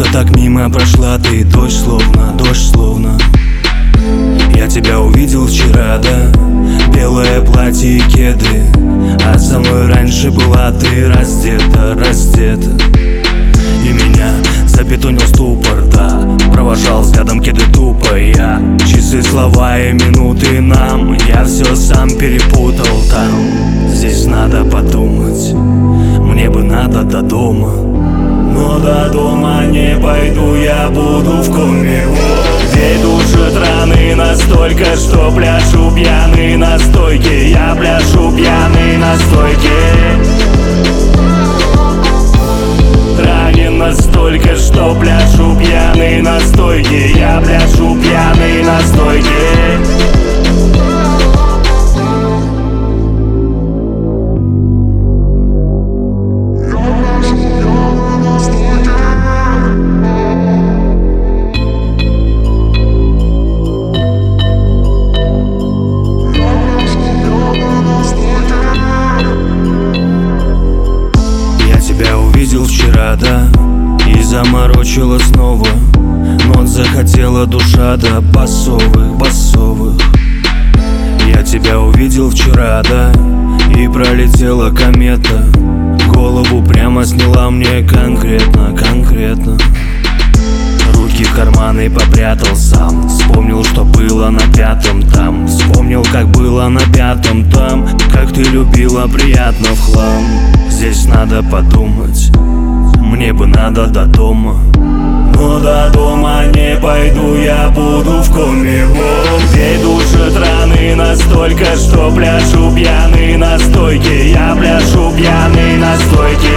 Просто так мимо прошла ты, дождь словно. Я тебя увидел вчера, да? Белое платье и кеды, а со мной раньше была ты раздета. И меня забетонил ступор, да. Провожал взглядом кеды тупо я. Часы, слова и минуты нам. Я все сам перепутал там. Здесь надо подумать, мне бы надо до дома. Но до дома не пойду, я буду в коме. Где душат раны настолько, что пляшу пьяный на стойке. Я пляшу пьяный на стойке. Ранен настолько, что пляшу пьяный на стойке. Я пляшу пьяный на стойке. Увидел вчера, да, и заморочила снова. Но захотела душа до басовых. Я тебя увидел вчера, да, и пролетела комета. Голову прямо сняла мне конкретно. Руки в карманы попрятал сам. Вспомнил, что было на пятом там. Вспомнил, как было на пятом там. Как ты любила приятно в хлам. Здесь надо подумать, мне бы надо до дома. Но до дома не пойду, я буду в коме. Где душат раны настолько, что пляшу пьяный на стойке. Я пляшу пьяный на стойке.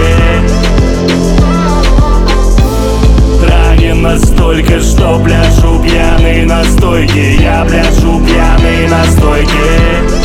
Ранен настолько, что пляшу пьяный на стойке. Я пляшу пьяный на стойке.